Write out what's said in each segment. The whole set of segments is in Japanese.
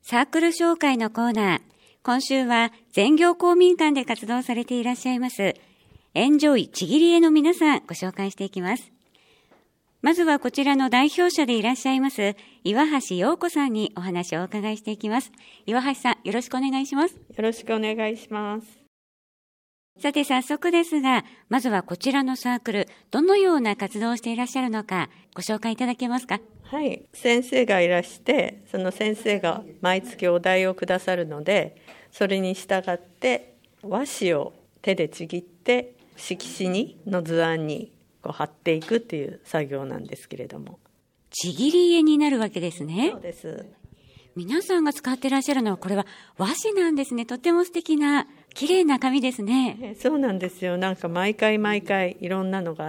サークル紹介のコーナー。今週は全業公民館で活動されていらっしゃいますエンジョイちぎり絵の皆さんご紹介していきます。まずはこちらの代表者でいらっしゃいます岩橋陽子さんにお話をお伺いしていきます。岩橋さん、よろしくお願いします。 よろしくお願いします。 さて早速ですが、まずはこちらのサークル、どのような活動をしていらっしゃるのかご紹介いただけますか？ はい、先生がいらして、その先生が毎月お題をくださるので、それに従って和紙を手でちぎって色紙の図案に貼っていくっていう作業なんですけれども。 ちぎり絵になるわけですね。 そうです。 皆さんが使っていらっしゃるのはこれは和紙なんですね。とても素敵な綺麗な紙ですね。 そうなんですよ。なんか毎回いろんなのがあって、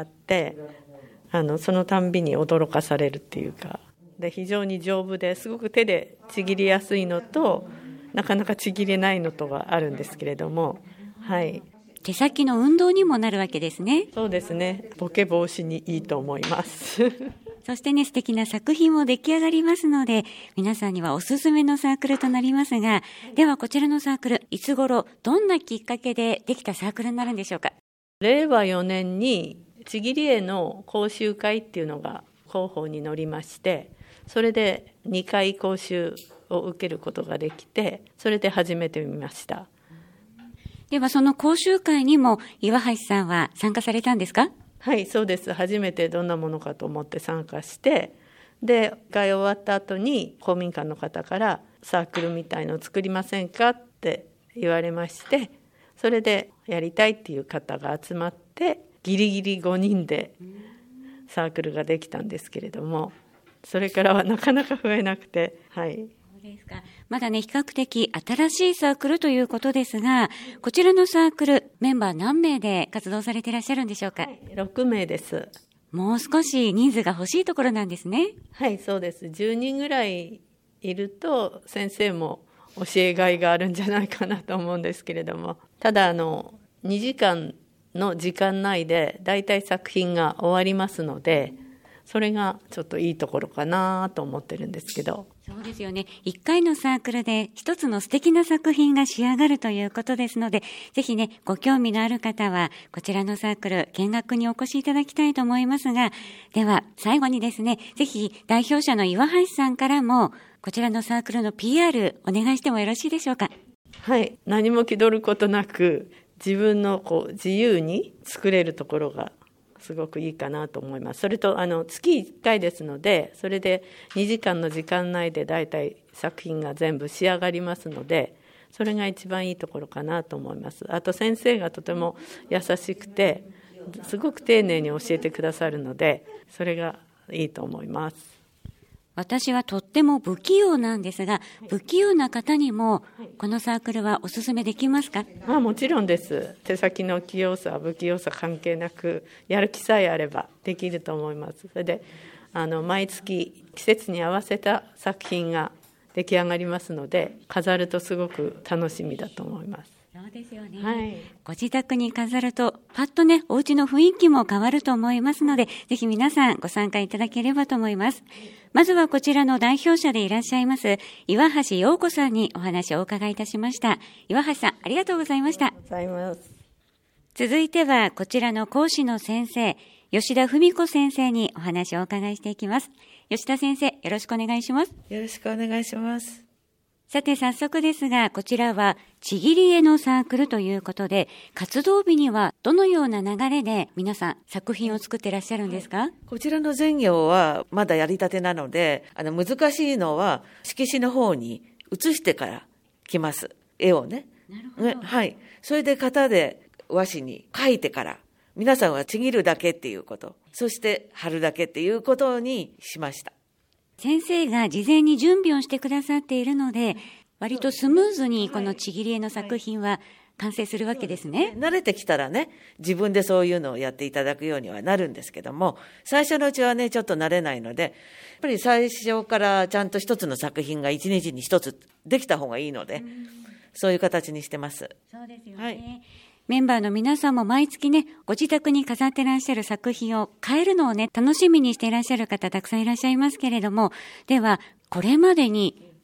そのたんびに驚かされるっていうか、で非常に丈夫ですごく手でちぎりやすいのと、なかなかちぎれないのとがあるんですけれども、はい。 手先の運動にもなるわけですね。 そうですね。ボケ防止にいいと思います。 そしてね、素敵な作品も出来上がりますので、皆さんにはおすすめのサークルとなりますが、ではこちらのサークル、いつ頃、どんなきっかけでできたサークルになるんでしょうか？ 令和4年にちぎり絵の講習会っていうのが広報に乗りまして、それで2回講習を受けることができて、それで始めてみました。 ではその講習会にも岩橋さんは参加されたんですか？ はい、そうです。初めてどんなものかと思って参加して、で、会終わった後に公民館の方からサークルみたいのを作りませんかって言われまして、それでやりたいっていう方が集まって、ギリギリ5人でサークルができたんですけれども、それからはなかなか増えなくて、はい。 そうですか。まだね、比較的新しいサークルということですが、こちらのサークル、メンバー何名で活動されていらっしゃるんでしょうか？ はい、6名です。 もう少し人数が欲しいところなんですね。 はい、そうです。10人ぐらいいると、先生も教えがいがあるんじゃないかなと思うんですけれども、ただ2時間の時間内でだいたい作品が終わりますので、それがちょっといいところかなと思ってるんですけど。 そうですよね。1回のサークルで一つの素敵な作品が仕上がるということですので、ぜひね、ご興味のある方はこちらのサークル見学にお越しいただきたいと思いますが、では最後にですね、ぜひ代表者の岩橋さんからもこちらのサークルの PR お願いしてもよろしいでしょうか？ はい、何も気取ることなく自分の自由に作れるところがすごくいいかなと思います。それと月1回ですので、それで2時間の時間内でだいたい作品が全部仕上がりますので、それが一番いいところかなと思います。あと先生がとても優しくて、すごく丁寧に教えてくださるので、それがいいと思います。 私はとっても不器用なんですが、不器用な方にもこのサークルはお勧めできますか？ もちろんです。手先の器用さ、不器用さ関係なく、やる気さえあればできると思います。それで毎月季節に合わせた作品が出来上がりますので、飾るとすごく楽しみだと思います。 そうですよね。 はい、 ご自宅に飾るとパッとね、お家の雰囲気も変わると思いますので、ぜひ皆さんご参加いただければと思います。まずはこちらの代表者でいらっしゃいます岩橋陽子さんにお話をお伺いいたしました。岩橋さん、ありがとうございました。続いてはこちらの講師の先生、吉田文子先生にお話をお伺いしていきます。吉田先生、よろしくお願いします。 よろしくお願いします。 さて早速ですが、こちらはちぎり絵のサークルということで、活動日にはどのような流れで皆さん作品を作っていらっしゃるんですか？ こちらの全業はまだやりたてなので、難しいのは色紙の方に写してから来ます。絵をね。 なるほど。 はい。それで型で和紙に描いてから、皆さんはちぎるだけっていうこと、そして貼るだけっていうことにしました。 先生が事前に準備をしてくださっているので、割とスムーズにこのちぎり絵の作品は完成するわけですね。 慣れてきたらね、自分でそういうのをやっていただくようにはなるんですけども、最初のうちはね、ちょっと慣れないので、やっぱり最初からちゃんと一つの作品が一日に一つできた方がいいので、そういう形にしてます。 そうですよね。はい、メンバーの皆さんも毎月ね、ご自宅に飾ってらっしゃる作品を変えるのをね、楽しみにしていらっしゃる方たくさんいらっしゃいますけれども、では、これまでに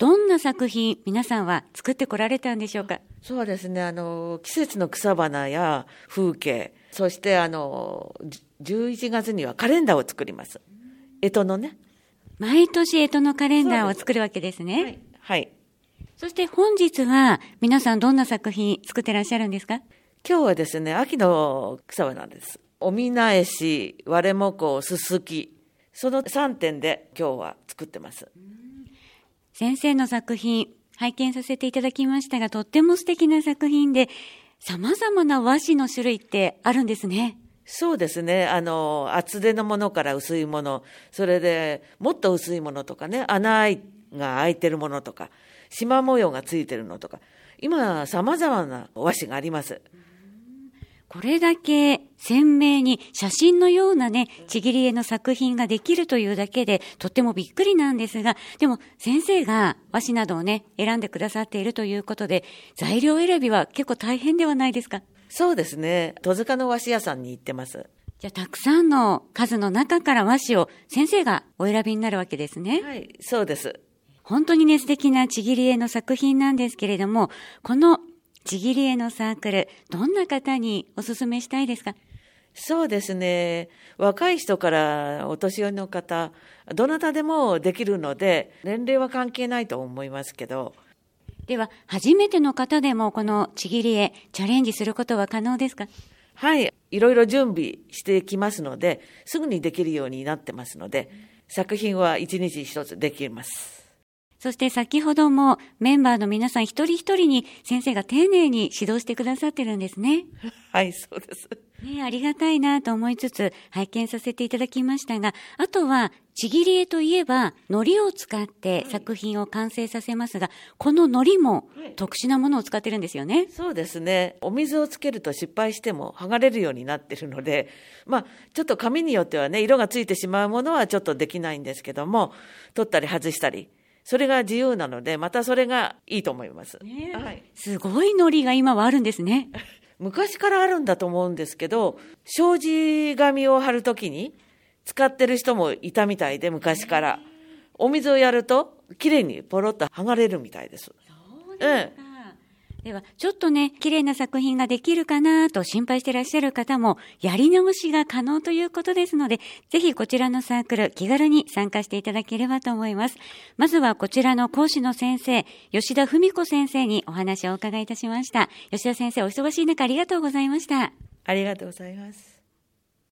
どんな作品、皆さんは作ってこられたんでしょうか？ そうですね、季節の草花や風景、そして11月にはカレンダーを作ります。干支のね。 毎年干支のカレンダーを作るわけですね。 はい。はい。 そして本日は皆さんどんな作品作ってらっしゃるんですか？ 今日はですね、秋の草花です。おみなえし、割れもこ、すすき、その3点で今日は作ってます。 先生の作品拝見させていただきましたが、とっても素敵な作品で、様々な和紙の種類ってあるんですね。 そうですね。厚手のものから薄いもの、それでもっと薄いものとかね、穴が開いてるものとか、縞模様がついてるのとか、今様々な和紙があります。 これだけ鮮明に写真のようなね、ちぎり絵の作品ができるというだけでとってもびっくりなんですが、でも先生が和紙などをね、選んでくださっているということで、材料選びは結構大変ではないですか？ そうですね。戸塚の和紙屋さんに行ってます。 じゃあたくさんの数の中から和紙を先生がお選びになるわけですね。 はい、そうです。 本当にね、素敵なちぎり絵の作品なんですけれども、このちぎり絵のサークル、どんな方にお勧めしたいですか？ そうですね。若い人からお年寄りの方、どなたでもできるので、年齢は関係ないと思いますけど。 では、初めての方でもこのちぎり絵、チャレンジすることは可能ですか？ はい。いろいろ準備してきますので、すぐにできるようになってますので、作品は一日一つできます。 そして先ほどもメンバーの皆さん一人一人に先生が丁寧に指導してくださってるんですね。 はい、そうです。 ね、ありがたいなと思いつつ拝見させていただきましたが、あとはちぎり絵といえば糊を使って作品を完成させますが、この糊も特殊なものを使ってるんですよね。 そうですね。お水をつけると失敗しても剥がれるようになってるので、ちょっと紙によってはね、色がついてしまうものはちょっとできないんですけども、取ったり外したり、それが自由なので、またそれがいいと思います。 はい、すごい糊が今はあるんですね。 昔からあるんだと思うんですけど、障子紙を貼るときに使ってる人もいたみたいで、昔から。お水をやると、きれいにポロッと剥がれるみたいです。 そうですか。では、ちょっとね、綺麗な作品ができるかなと心配していらっしゃる方も、やり直しが可能ということですので、ぜひこちらのサークル、気軽に参加していただければと思います。まずはこちらの講師の先生、吉田文子先生にお話をお伺いいたしました。吉田先生、お忙しい中ありがとうございました。 ありがとうございます。